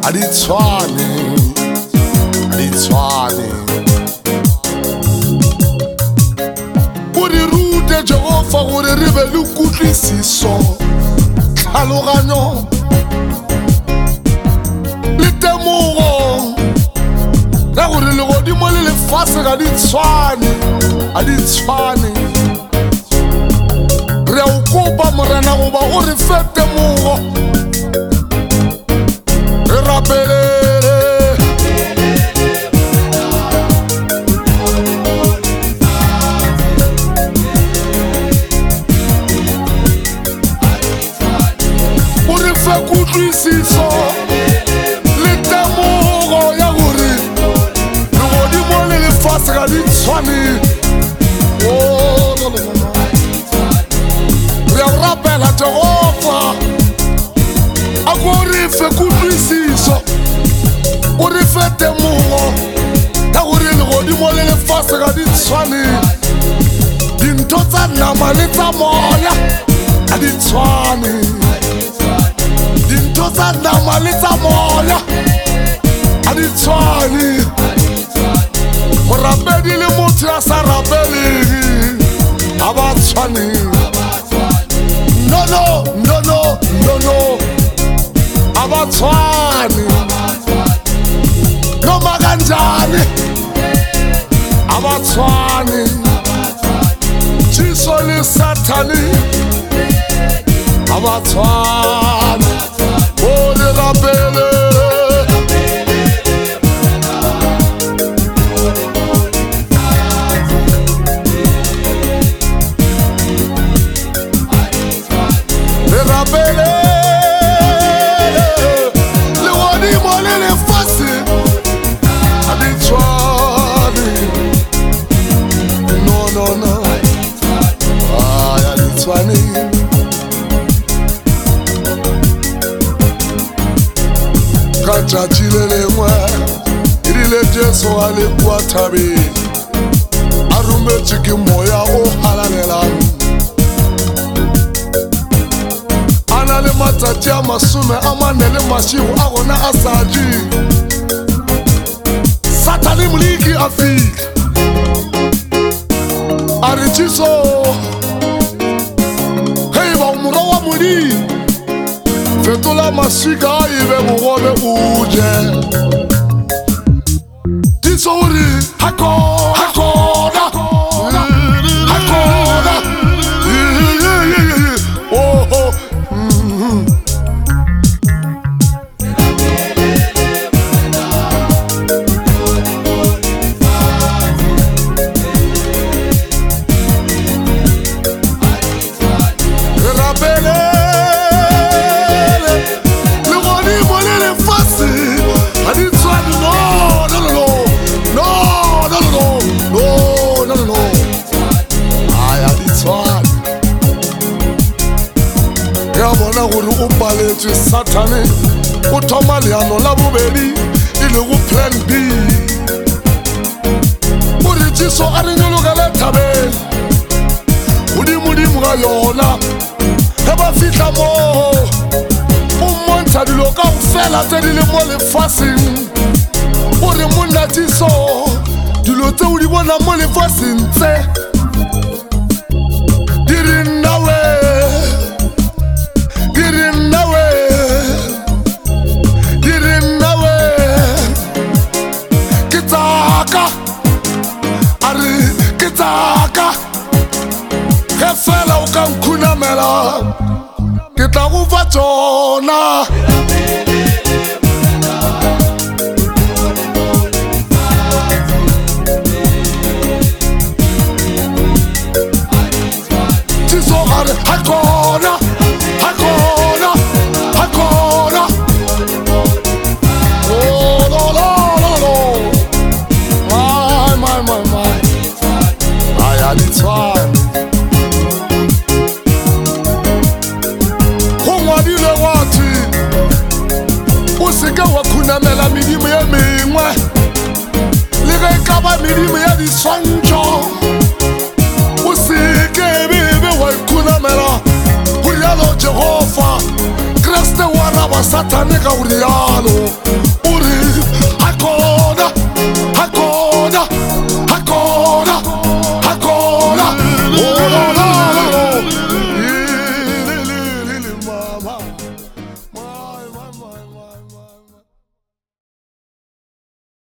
a di tshwane, a di tshwane. O re rute Jehova gore re be le kutlwisiso, tlhaloganyo le temogo ya gore legodimo le lefase ga di tshwane, a di tshwane. Re a o kopa Morena goba o re fe temogo, re rapelele o re fe kutlwisiso le temogo ya gore legodimo le lefase ga di tshwane. Re a rapela Jehova a ko re fe kutlwisiso, o re fe temogo ya gore legodimo le lefase ga di tshwane. Dintho tsa nama le tsa moya a di tshwane, dintho tsa nama le tsa moya a di tshwane. Morapedi le motho ya sa rapeleng a ba tshwane. No, no, no, no, no, no, a ba tshwane. Noma kanjani a ba tshwane. Jiso le Sathane a ba tshwane. O le rapele legodimo le lefase a di tshwane. No, no, no, a di tshwane. Ka tšatši le lengwe e rile Jesu a le kua thabeng, a rometše ke moya o halalelang. Ana le matsatsi a masome a mane le mašego a gona a sa je. Sathane moleki a fitlha a re Jesu, hei ba morwa wa Modimo, fetola maswika a e be bogobe o je. Jesu o re hakona, hakona, hakona. Oh, oh. O paletše Sathane o thoma leano la bobedi e le go plan B. O re Jesu a re nyologele thabeng godimo ga yona. Ge ba fitlha mo o mmontsha dilo ka go fela tse di le mo lefaseng. O re monna Jesu dilo tse o di bona mo lefaseng tse di re nnawe, ge fela o ka nkhunamela ke tla go fa tsona. Jesu a re hakona, hakona, hakona. Oh, lo, lo, lo, lo. My. A di tshwane. Go ngwadilwe gote o seke wa khunamela medimo ye mengwe le ge e ka ba medimo ya diswantšho. O seke bebe wa ikhunamela go rialo Jehova Kriste wa raba Sathane ka go rialo.